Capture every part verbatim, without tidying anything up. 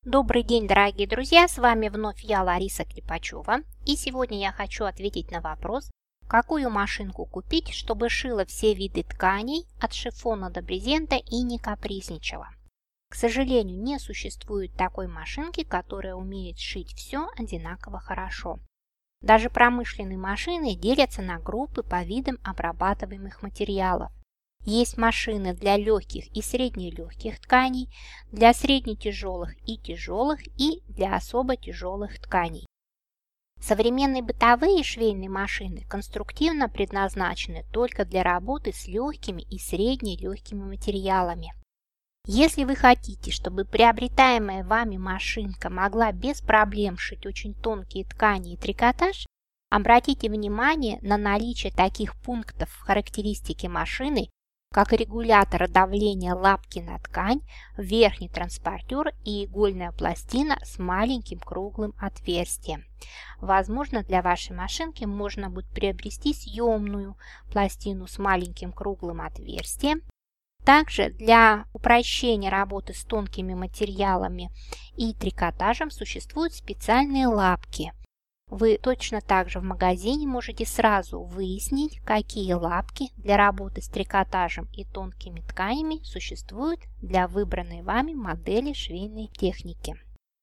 Добрый день, дорогие друзья! С вами вновь я, Лариса Клепачева. И сегодня я хочу ответить на вопрос, какую машинку купить, чтобы шила все виды тканей, от шифона до брезента и не капризничала. К сожалению, не существует такой машинки, которая умеет шить все одинаково хорошо. Даже промышленные машины делятся на группы по видам обрабатываемых материалов. Есть машины для легких и среднелегких тканей, для среднетяжелых и тяжелых и для особо тяжелых тканей. Современные бытовые швейные машины конструктивно предназначены только для работы с легкими и среднелегкими материалами. Если вы хотите, чтобы приобретаемая вами машинка могла без проблем шить очень тонкие ткани и трикотаж, обратите внимание на наличие таких пунктов в характеристике машины, как регулятор давления лапки на ткань, верхний транспортер и игольная пластина с маленьким круглым отверстием. Возможно, для вашей машинки можно будет приобрести съемную пластину с маленьким круглым отверстием. Также для упрощения работы с тонкими материалами и трикотажем существуют специальные лапки. Вы точно так же в магазине можете сразу выяснить, какие лапки для работы с трикотажем и тонкими тканями существуют для выбранной вами модели швейной техники.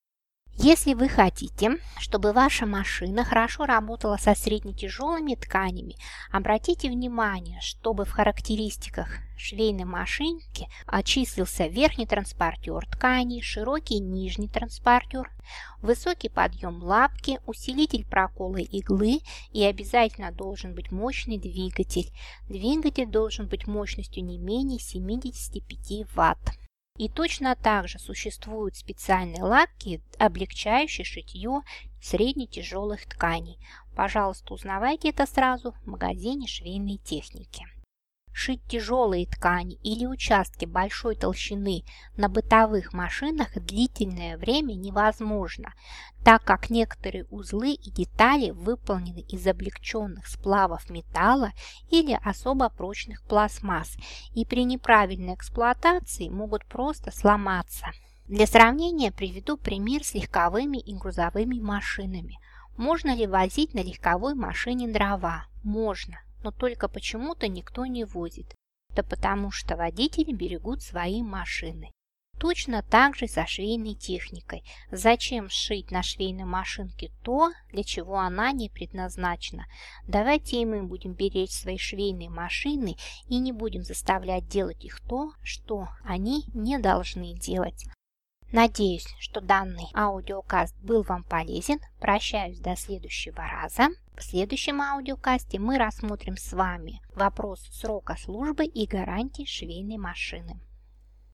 Если вы хотите, чтобы ваша машина хорошо работала со среднетяжелыми тканями, обратите внимание, чтобы в характеристиках швейной машинки числился верхний транспортер ткани, широкий нижний транспортер, высокий подъем лапки, усилитель прокола иглы и обязательно должен быть мощный двигатель. Двигатель должен быть мощностью не менее семидесяти пяти ватт. И точно так же существуют специальные лапки, облегчающие шитье среднетяжелых тканей. Пожалуйста, узнавайте это сразу в магазине швейной техники. Шить тяжелые ткани или участки большой толщины на бытовых машинах длительное время невозможно, так как некоторые узлы и детали выполнены из облегченных сплавов металла или особо прочных пластмасс и при неправильной эксплуатации могут просто сломаться. Для сравнения приведу пример с легковыми и грузовыми машинами. Можно ли возить на легковой машине дрова? Можно. Но только почему-то никто не возит. Да потому что водители берегут свои машины. Точно так же со швейной техникой. Зачем сшить на швейной машинке то, для чего она не предназначена? Давайте и мы будем беречь свои швейные машины и не будем заставлять делать их то, что они не должны делать. Надеюсь, что данный аудиокаст был вам полезен. Прощаюсь до следующего раза. В следующем аудиокасте мы рассмотрим с вами вопрос срока службы и гарантии швейной машины.